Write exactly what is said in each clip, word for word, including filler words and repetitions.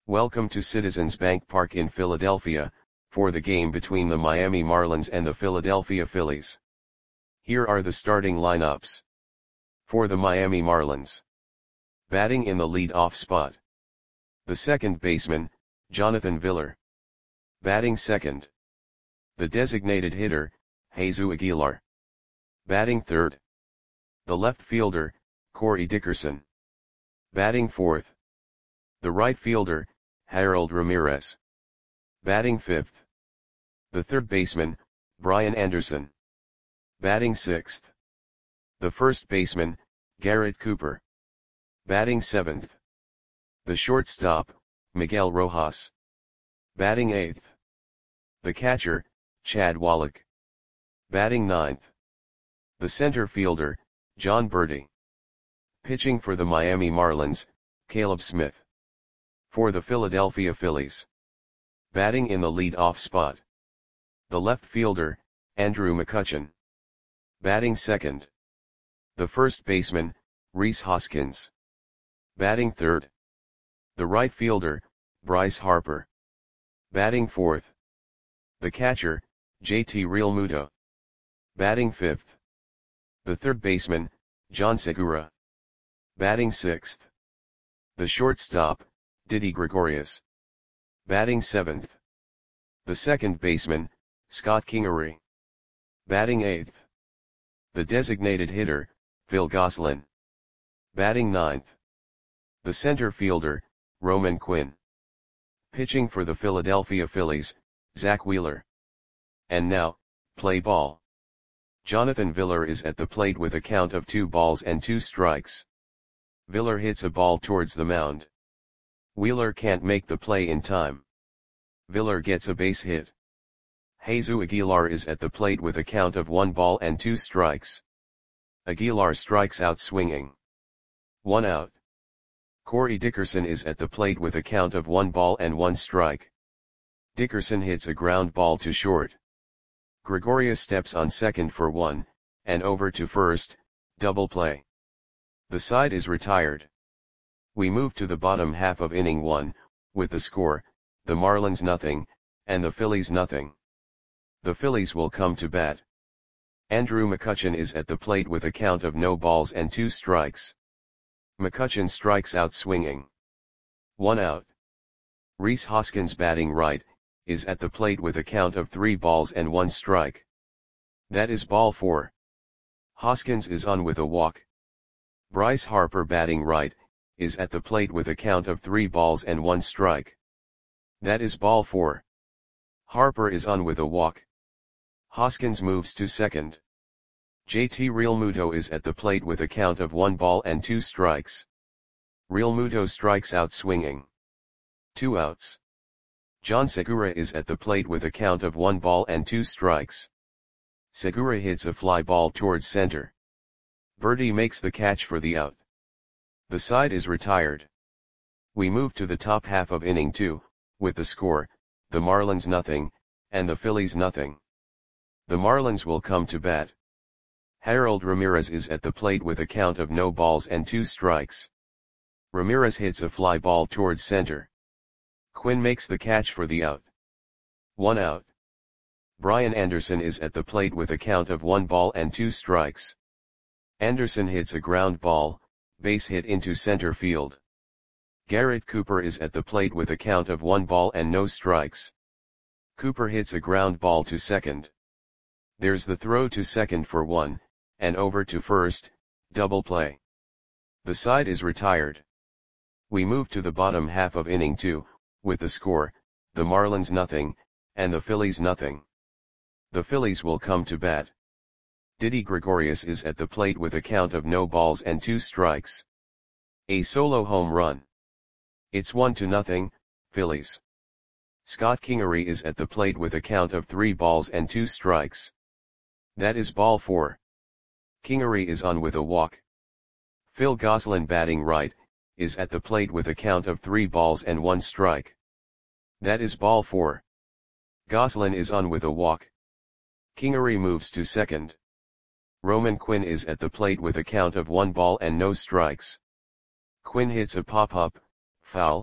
Welcome to Citizens Bank Park in Philadelphia, for the game between the Miami Marlins and the Philadelphia Phillies. Here are the starting lineups. For the Miami Marlins. Batting in the lead-off spot. The second baseman, Jonathan Villar. Batting second. The designated hitter, Jesus Aguilar. Batting third. The left fielder, Corey Dickerson. Batting fourth. The right fielder, Harold Ramirez. Batting fifth. The third baseman, Brian Anderson. Batting sixth. The first baseman, Garrett Cooper. Batting seventh. The shortstop, Miguel Rojas. Batting eighth. The catcher, Chad Wallach. Batting ninth. The center fielder, Jon Berti. Pitching for the Miami Marlins, Caleb Smith. For the Philadelphia Phillies. Batting in the lead-off spot. The left fielder, Andrew McCutchen. Batting second. The first baseman, Rhys Hoskins. Batting third. The right fielder, Bryce Harper. Batting fourth. The catcher, J T Realmuto. Batting fifth. The third baseman, Jean Segura. Batting sixth. The shortstop, Didi Gregorius. Batting seventh. The second baseman, Scott Kingery. Batting eighth. The designated hitter, Phil Gosselin. Batting ninth. The center fielder, Roman Quinn. Pitching for the Philadelphia Phillies, Zack Wheeler. And now, play ball. Jonathan Villar is at the plate with a count of two balls and two strikes. Villar hits a ball towards the mound. Wheeler can't make the play in time. Villar gets a base hit. Jesus Aguilar is at the plate with a count of one ball and two strikes. Aguilar strikes out swinging. One out. Corey Dickerson is at the plate with a count of one ball and one strike. Dickerson hits a ground ball to short. Gregorius steps on second for one, and over to first, double play. The side is retired. We move to the bottom half of inning one, with the score, the Marlins nothing, and the Phillies nothing. The Phillies will come to bat. Andrew McCutchen is at the plate with a count of no balls and two strikes. McCutchen strikes out swinging. One out. Rhys Hoskins, batting right, is at the plate with a count of three balls and one strike. That is ball four. Hoskins is on with a walk. Bryce Harper, batting right, is at the plate with a count of three balls and one strike. That is ball four. Harper is on with a walk. Hoskins moves to second. J T Realmuto is at the plate with a count of one ball and two strikes. Realmuto strikes out swinging. Two outs. Jean Segura is at the plate with a count of one ball and two strikes. Segura hits a fly ball towards center. Berti makes the catch for the out. The side is retired. We move to the top half of inning two, with the score, the Marlins nothing, and the Phillies nothing. The Marlins will come to bat. Harold Ramirez is at the plate with a count of no balls and two strikes. Ramirez hits a fly ball towards center. Quinn makes the catch for the out. One out. Brian Anderson is at the plate with a count of one ball and two strikes. Anderson hits a ground ball, base hit into center field. Garrett Cooper is at the plate with a count of one ball and no strikes. Cooper hits a ground ball to second. There's the throw to second for one, and over to first, double play. The side is retired. We move to the bottom half of inning two, with the score, the Marlins nothing, and the Phillies nothing. The Phillies will come to bat. Didi Gregorius is at the plate with a count of no balls and two strikes. A solo home run. It's one to nothing, Phillies. Scott Kingery is at the plate with a count of three balls and two strikes. That is ball four. Kingery is on with a walk. Phil Gosselin, batting right, is at the plate with a count of three balls and one strike. That is ball four. Gosselin is on with a walk. Kingery moves to second. Roman Quinn is at the plate with a count of one ball and no strikes. Quinn hits a pop-up, foul,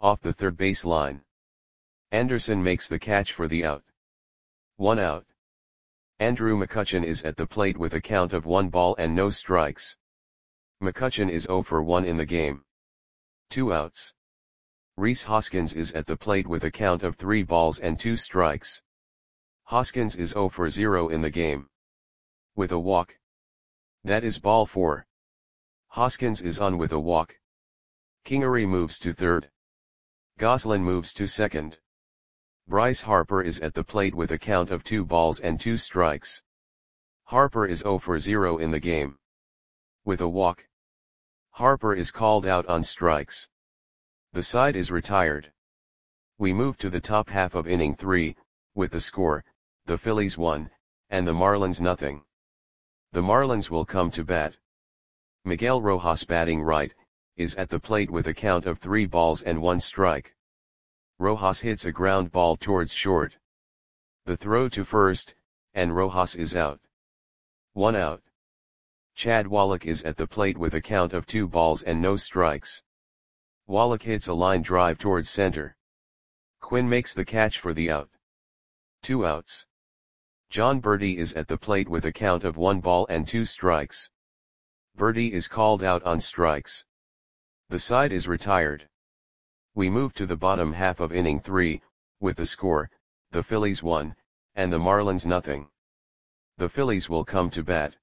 off the third base line. Anderson makes the catch for the out. One out. Andrew McCutchen is at the plate with a count of one ball and no strikes. McCutchen is zero for one in the game. Two outs. Rhys Hoskins is at the plate with a count of three balls and two strikes. Hoskins is zero for zero in the game. With a walk. That is ball four. Hoskins is on with a walk. Kingery moves to third. Goslin moves to second. Bryce Harper is at the plate with a count of two balls and two strikes. Harper is zero for zero in the game. With a walk. Harper is called out on strikes. The side is retired. We move to the top half of inning three, with the score, the Phillies one, and the Marlins nothing. The Marlins will come to bat. Miguel Rojas, batting right, is at the plate with a count of three balls and one strike. Rojas hits a ground ball towards short. The throw to first, and Rojas is out. One out. Chad Wallach is at the plate with a count of two balls and no strikes. Wallach hits a line drive towards center. Quinn makes the catch for the out. Two outs. John Berti is at the plate with a count of one ball and two strikes. Berti is called out on strikes. The side is retired. We move to the bottom half of inning three, with the score, the Phillies one, and the Marlins nothing. The Phillies will come to bat.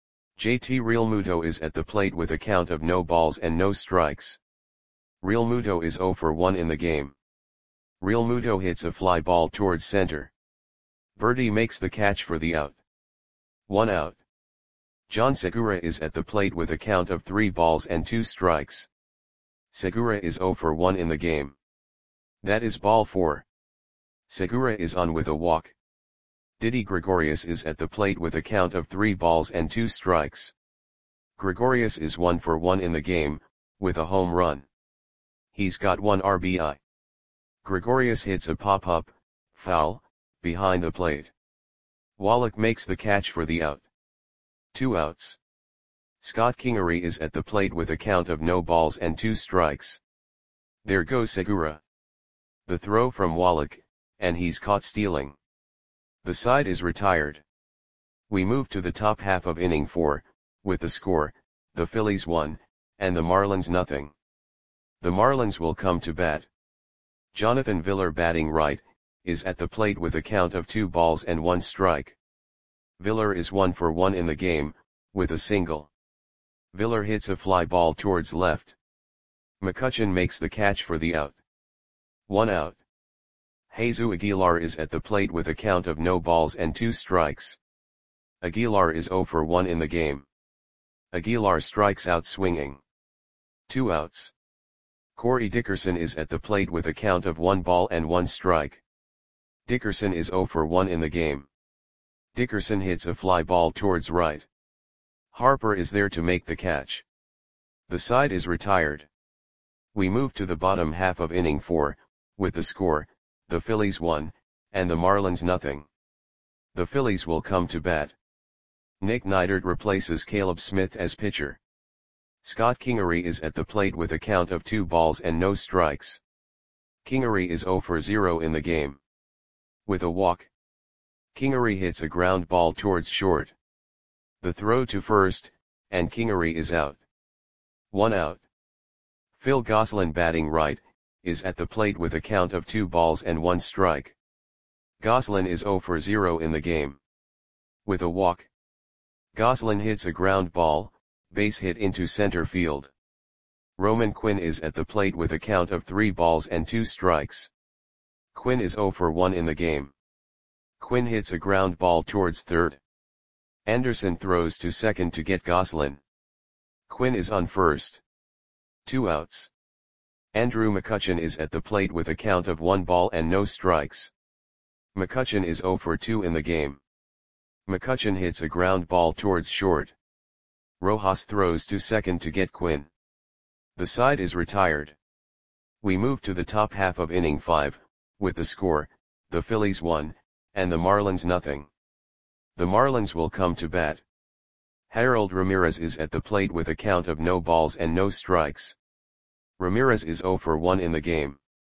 J T Realmuto is at the plate with a count of no balls and no strikes. Realmuto is zero for one in the game. Realmuto hits a fly ball towards center. Berti makes the catch for the out. One out. John Segura is at the plate with a count of three balls and two strikes. Segura is zero for one in the game. That is ball four. Segura is on with a walk. Didi Gregorius is at the plate with a count of three balls and two strikes. Gregorius is one for one in the game, with a home run. He's got one R B I. Gregorius hits a pop-up, foul, behind the plate. Wallach makes the catch for the out. Two outs. Scott Kingery is at the plate with a count of no balls and two strikes. There goes Segura. The throw from Wallach, and he's caught stealing. The side is retired. We move to the top half of inning four, with the score, the Phillies one, and the Marlins nothing. The Marlins will come to bat. Jonathan Villar, batting right, is at the plate with a count of two balls and one strike. Villar is one for one in the game, with a single. Villar hits a fly ball towards left. McCutchen makes the catch for the out. One out. Jesus Aguilar is at the plate with a count of no balls and two strikes. Aguilar is zero for one in the game. Aguilar strikes out swinging. Two outs. Corey Dickerson is at the plate with a count of one ball and one strike. Dickerson is zero for one in the game. Dickerson hits a fly ball towards right. Harper is there to make the catch. The side is retired. We move to the bottom half of inning four, with the score, the Phillies one, and the Marlins nothing. The Phillies will come to bat. Nick Neidert replaces Caleb Smith as pitcher. Scott Kingery is at the plate with a count of two balls and no strikes. Kingery is zero for zero in the game. With a walk. Kingery hits a ground ball towards short. The throw to first, and Kingery is out. One out. Phil Goslin, batting right, is at the plate with a count of two balls and one strike. Goslin is zero for zero in the game. With a walk. Goslin hits a ground ball, base hit into center field. Roman Quinn is at the plate with a count of three balls and two strikes. Quinn is zero for one in the game. Quinn hits a ground ball towards third. Anderson throws to second to get Goslin. Quinn is on first. Two outs. Andrew McCutchen is at the plate with a count of one ball and no strikes. McCutchen is zero for two in the game. McCutchen hits a ground ball towards short. Rojas throws to second to get Quinn. The side is retired. We move to the top half of inning five, with the score, the Phillies one, and the Marlins nothing. The Marlins will come to bat. Harold Ramirez is at the plate with a count of no balls and no strikes. Ramirez is zero for one in the game.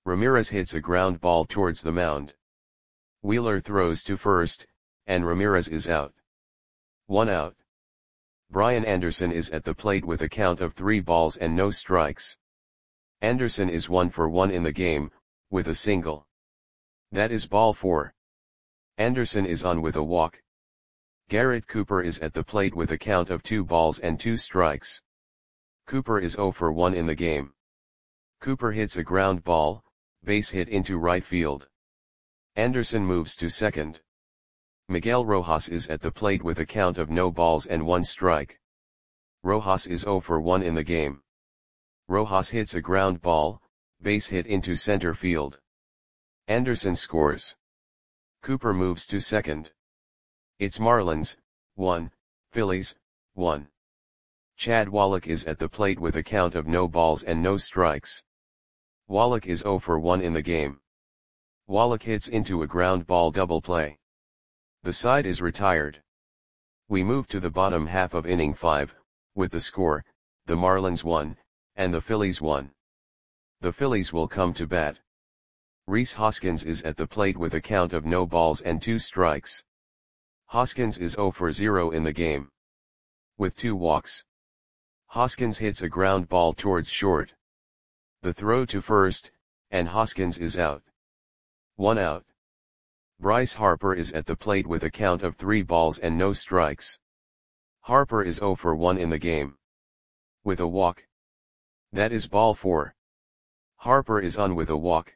Ramirez hits a ground ball towards the mound. Wheeler throws to first, and Ramirez is out. One out. Brian Anderson is at the plate with a count of three balls and no strikes. Anderson is one for one in the game, with a single. That is ball four. Anderson is on with a walk. Garrett Cooper is at the plate with a count of two balls and two strikes. Cooper is zero for one in the game. Cooper hits a ground ball, base hit into right field. Anderson moves to second. Miguel Rojas is at the plate with a count of no balls and one strike. Rojas is zero for one in the game. Rojas hits a ground ball, base hit into center field. Anderson scores. Cooper moves to second. It's Marlins, one, Phillies, one. Chad Wallach is at the plate with a count of no balls and no strikes. Wallach is zero for one in the game. Wallach hits into a ground ball double play. The side is retired. We move to the bottom half of inning five, with the score, the Marlins one, and the Phillies one. The Phillies will come to bat. Rhys Hoskins is at the plate with a count of no balls and two strikes. Hoskins is zero for zero in the game. With two walks. Hoskins hits a ground ball towards short. The throw to first, and Hoskins is out. One out. Bryce Harper is at the plate with a count of three balls and no strikes. Harper is zero for one in the game. With a walk. That is ball four. Harper is on with a walk.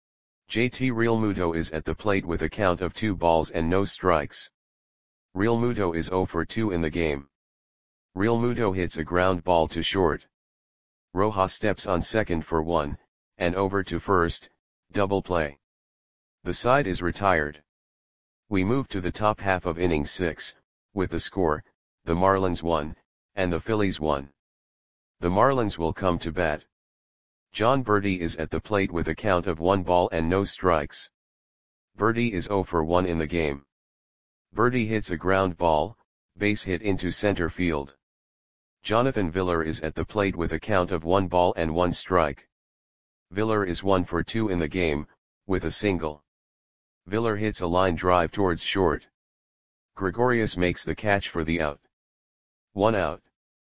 J T Realmuto is at the plate with a count of two balls and no strikes. Realmuto is zero for two in the game. Realmuto hits a ground ball to short. Rojas steps on second for one, and over to first, double play. The side is retired. We move to the top half of inning six, with the score, the Marlins one, and the Phillies one. The Marlins will come to bat. John Berti is at the plate with a count of one ball and no strikes. Berti is zero for one in the game. Berti hits a ground ball, base hit into center field. Jonathan Villar is at the plate with a count of one ball and one strike. Villar is one for two in the game, with a single. Villar hits a line drive towards short. Gregorius makes the catch for the out. One out.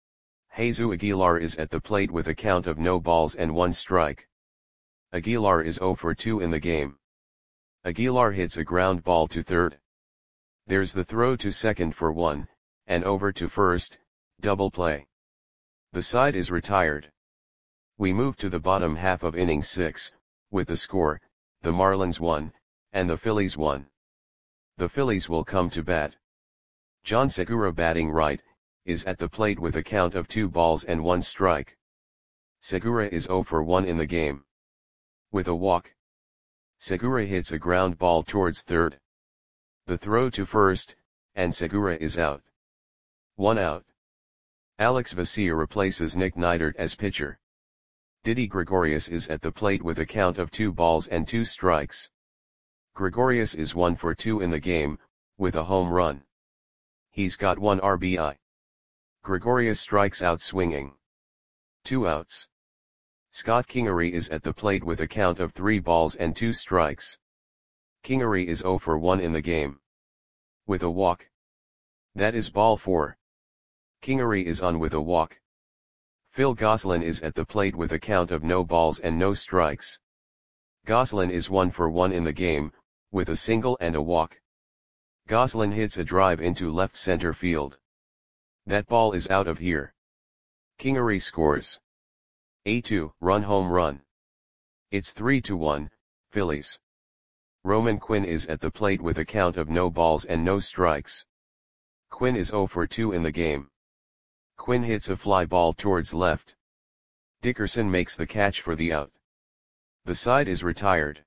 Jesus Aguilar is at the plate with a count of no balls and one strike. Aguilar is zero for two in the game. Aguilar hits a ground ball to third. There's the throw to second for one, and over to first, double play. The side is retired. We move to the bottom half of inning six, with the score, the Marlins one, and the Phillies one. The Phillies will come to bat. John Segura, batting right, is at the plate with a count of two balls and one strike. Segura is zero for one in the game. With a walk. Segura hits a ground ball towards third. The throw to first, and Segura is out. One out. Alex Vesia replaces Nick Neidert as pitcher. Didi Gregorius is at the plate with a count of two balls and two strikes. Gregorius is one for two in the game, with a home run. He's got one R B I. Gregorius strikes out swinging. Two outs. Scott Kingery is at the plate with a count of three balls and two strikes. Kingery is zero for one in the game. With a walk. That is ball four. Kingery is on with a walk. Phil Gosselin is at the plate with a count of no balls and no strikes. Gosselin is one for one in the game, with a single and a walk. Gosselin hits a drive into left center field. That ball is out of here. Kingery scores. A two run home run. It's three to one, Phillies. Roman Quinn is at the plate with a count of no balls and no strikes. Quinn is zero for two in the game. Quinn hits a fly ball towards left. Dickerson makes the catch for the out. The side is retired.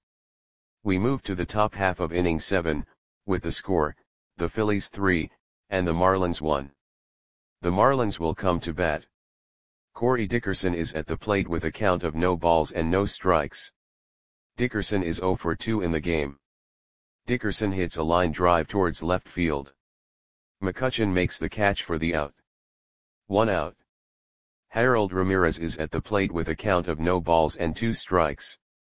We move to the top half of inning seven, with the score, the Phillies three, and the Marlins one. The Marlins will come to bat. Corey Dickerson is at the plate with a count of no balls and no strikes. Dickerson is zero for two in the game. Dickerson hits a line drive towards left field. McCutchen makes the catch for the out. One out. Harold Ramirez is at the plate with a count of no balls and two strikes.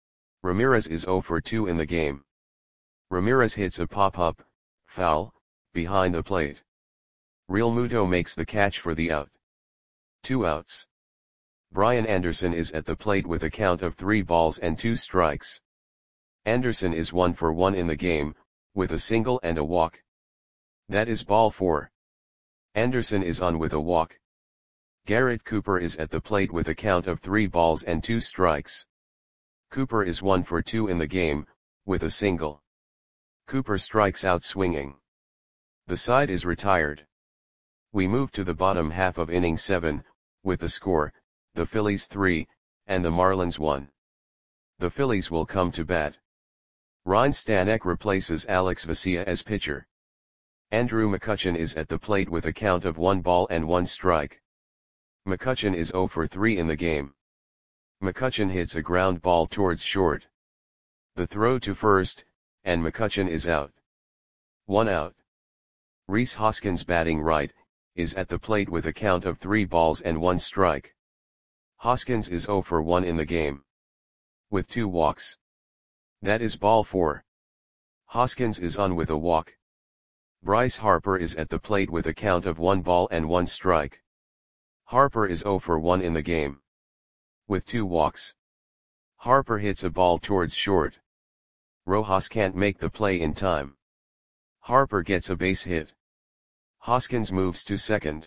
Ramirez is zero for two in the game. Ramirez hits a pop-up, foul, behind the plate. Realmuto makes the catch for the out. Two outs. Brian Anderson is at the plate with a count of three balls and two strikes. Anderson is one for one in the game, with a single and a walk. That is ball four. Anderson is on with a walk. Garrett Cooper is at the plate with a count of three balls and two strikes. Cooper is one for two in the game, with a single. Cooper strikes out swinging. The side is retired. We move to the bottom half of inning seven, with the score, the Phillies three, and the Marlins one. The Phillies will come to bat. Ryan Stanek replaces Alex Vesia as pitcher. Andrew McCutchen is at the plate with a count of one ball and one strike. McCutchen is zero for three in the game. McCutchen hits a ground ball towards short. The throw to first, and McCutchen is out. One out. Rhys Hoskins, batting right, is at the plate with a count of three balls and one strike. Hoskins is zero for one in the game, with two walks. That is ball four. Hoskins is on with a walk. Bryce Harper is at the plate with a count of one ball and one strike. Harper is zero for one in the game, with two walks. Harper hits a ball towards short. Rojas can't make the play in time. Harper gets a base hit. Hoskins moves to second.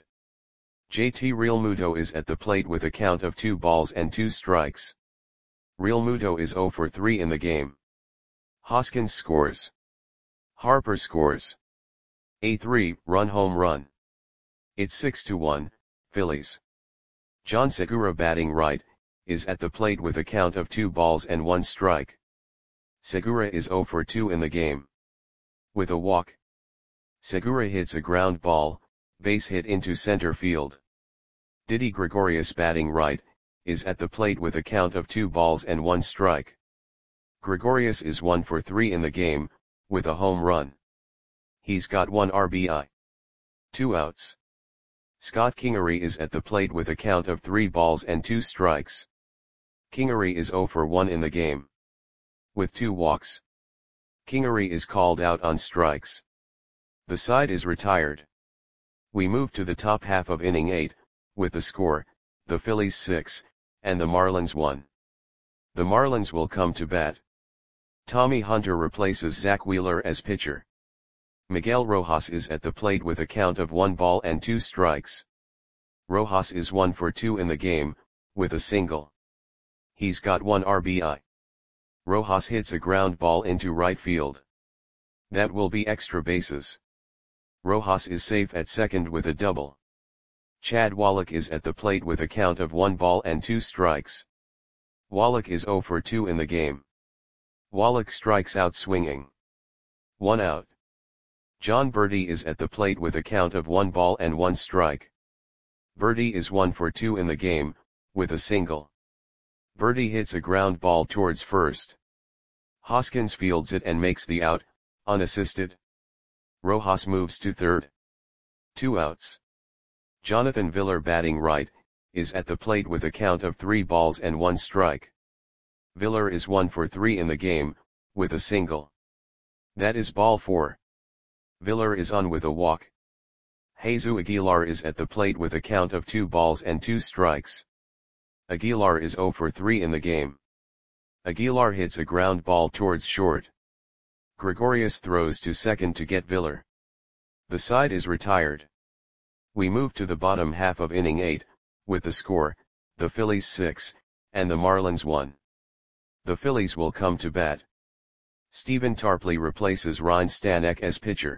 J T Realmuto is at the plate with a count of two balls and two strikes. Realmuto is zero for three in the game. Hoskins scores. Harper scores. A three-run home run. It's six to one, Phillies. John Segura, batting right, is at the plate with a count of two balls and one strike. Segura is zero for two in the game, with a walk. Segura hits a ground ball, base hit into center field. Didi Gregorius, batting right, is at the plate with a count of two balls and one strike. Gregorius is one for three in the game, with a home run. He's got one R B I. Two outs. Scott Kingery is at the plate with a count of three balls and two strikes. Kingery is zero for one in the game, with two walks. Kingery is called out on strikes. The side is retired. We move to the top half of inning eight, with the score, the Phillies six, and the Marlins one. The Marlins will come to bat. Tommy Hunter replaces Zach Wheeler as pitcher. Miguel Rojas is at the plate with a count of one ball and two strikes. Rojas is one for two in the game, with a single. He's got one R B I. Rojas hits a ground ball into right field. That will be extra bases. Rojas is safe at second with a double. Chad Wallach is at the plate with a count of one ball and two strikes. Wallach is zero for two in the game. Wallach strikes out swinging. One out. John Berti is at the plate with a count of one ball and one strike. Berti is one for two in the game, with a single. Berti hits a ground ball towards first. Hoskins fields it and makes the out, unassisted. Rojas moves to third. Two outs. Jonathan Villar, batting right, is at the plate with a count of three balls and one strike. Villar is one for three in the game, with a single. That is ball four. Villar is on with a walk. Jesus Aguilar is at the plate with a count of two balls and two strikes. Aguilar is zero for three in the game. Aguilar hits a ground ball towards short. Gregorius throws to second to get Villar. The side is retired. We move to the bottom half of inning eight, with the score, the Phillies six, and the Marlins one. The Phillies will come to bat. Stephen Tarpley replaces Ryan Stanek as pitcher.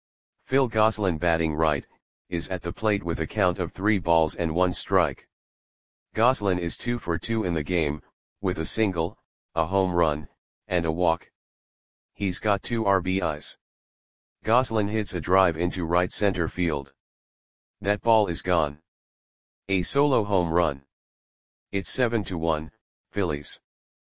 Phil Gosselin, batting right, is at the plate with a count of three balls and one strike. Gosselin is two for two in the game, with a single, a home run, and a walk. He's got two R B Is. Gosselin hits a drive into right center field. That ball is gone. A solo home run. It's seven to one, Phillies.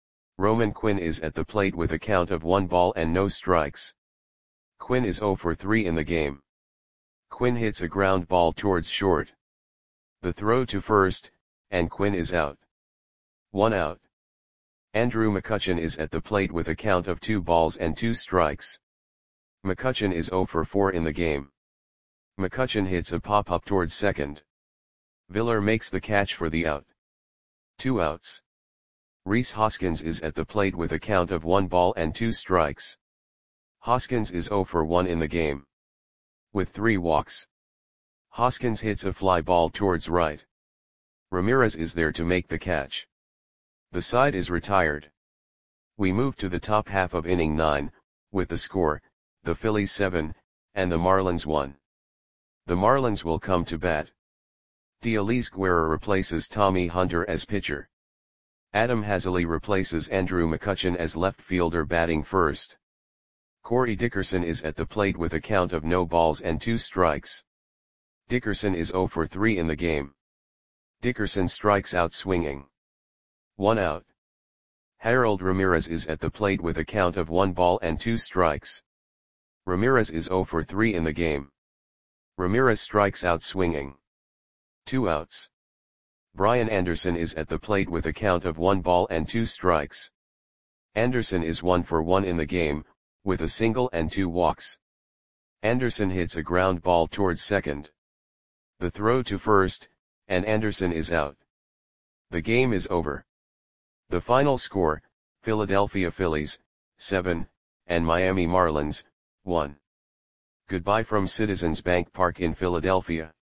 Roman Quinn is at the plate with a count of one ball and no strikes. Quinn is zero for three in the game. Quinn hits a ground ball towards short. The throw to first, and Quinn is out. One out. Andrew McCutchen is at the plate with a count of two balls and two strikes. McCutchen is zero for four in the game. McCutchen hits a pop-up towards second. Viller makes the catch for the out. Two outs. Rhys Hoskins is at the plate with a count of one ball and two strikes. Hoskins is zero for one in the game. With three walks. Hoskins hits a fly ball towards right. Ramirez is there to make the catch. The side is retired. We move to the top half of inning nine, with the score, the Phillies seven, and the Marlins one. The Marlins will come to bat. D'Elise Guerra replaces Tommy Hunter as pitcher. Adam Haseley replaces Andrew McCutchen as left fielder batting first. Corey Dickerson is at the plate with a count of no balls and two strikes. Dickerson is zero for three in the game. Dickerson strikes out swinging. One out. Harold Ramirez is at the plate with a count of one ball and two strikes. Ramirez is zero for three in the game. Ramirez strikes out swinging. Two outs. Brian Anderson is at the plate with a count of one ball and two strikes. Anderson is one for one in the game, with a single and two walks. Anderson hits a ground ball towards second. The throw to first, and Anderson is out. The game is over. The final score, Philadelphia Phillies, seven, and Miami Marlins, one. Goodbye from Citizens Bank Park in Philadelphia.